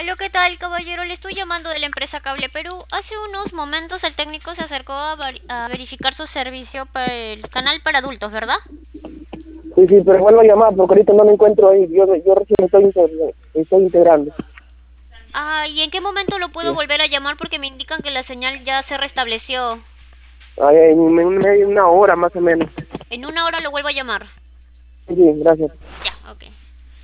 Aló, ¿qué tal, caballero? Le estoy llamando de la empresa Cable Perú. Hace unos momentos el técnico se acercó a verificar su servicio para el canal para adultos, ¿verdad? Sí, sí, pero vuelvo a llamar porque ahorita no me encuentro ahí. Yo recién estoy integrando. Ah, ¿y en qué momento lo puedo Sí. volver a llamar? Porque me indican que la señal ya se restableció. En una hora más o menos. En una hora lo vuelvo a llamar. Sí, sí, gracias. Ya, ok.